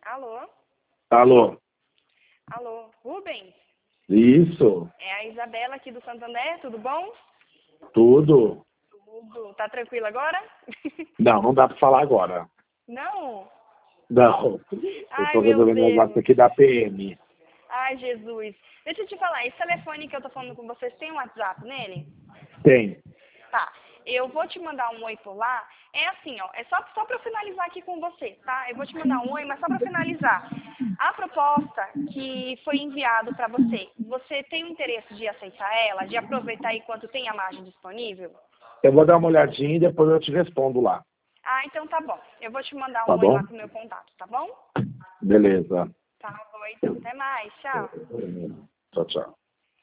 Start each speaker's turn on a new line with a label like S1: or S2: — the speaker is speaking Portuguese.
S1: Alô?
S2: Alô?
S1: Alô? Rubens?
S2: Isso,
S1: É a Isabela aqui do Santander, tudo bom?
S2: tudo.
S1: Tudo. Tá tranquilo agora?
S2: Não dá pra falar agora.
S1: Não?
S2: Não, eu
S1: Ai,
S2: tô
S1: meu
S2: resolvendo um negócio
S1: Deus.
S2: aqui da PM.
S1: Ai, Jesus. Deixa eu te falar, esse telefone que eu tô falando com vocês tem um WhatsApp nele?
S2: Tem.
S1: Tá. Eu vou te mandar um oi por lá. É assim, ó, é só pra eu finalizar aqui com você, tá? Eu vou te mandar um oi, mas só pra finalizar. A proposta que foi enviado pra você, você tem o interesse de aceitar ela, de aproveitar enquanto tem a margem disponível?
S2: Eu vou dar uma olhadinha e depois eu te respondo lá.
S1: Ah, então tá bom. Eu vou te mandar
S2: Tá
S1: um oi lá
S2: bom?
S1: com o meu contato, tá bom?
S2: Beleza.
S1: Tá bom, então. Até mais. Tchau.
S2: Tchau, tchau.